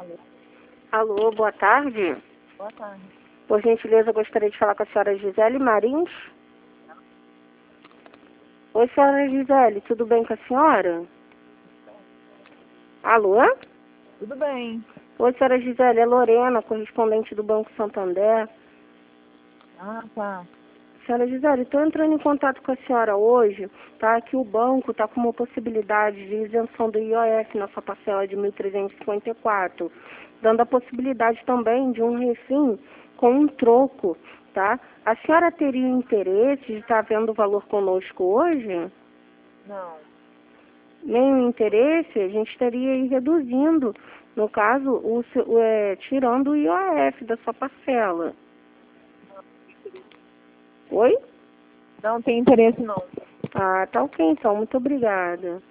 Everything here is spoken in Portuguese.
Alô? Alô, boa tarde. Boa tarde. Por gentileza, eu gostaria de falar com a senhora Gisele Marins. Oi, senhora Gisele, tudo bem com a senhora? Alô? Tudo bem. Oi, senhora Gisele, é Lorena, correspondente do Banco Santander. Ah, tá. Senhora Gisele, estou entrando em contato com a senhora hoje, tá? Que o banco está com uma possibilidade de isenção do IOF na sua parcela de 1.354, dando a possibilidade também de um refim com um troco, tá? A senhora teria interesse de estar vendo o valor conosco hoje? Não. Nenhum interesse? A gente estaria aí reduzindo, no caso, tirando o IOF da sua parcela. Oi? Não tem interesse, não. Ah, tá ok então. Muito obrigada.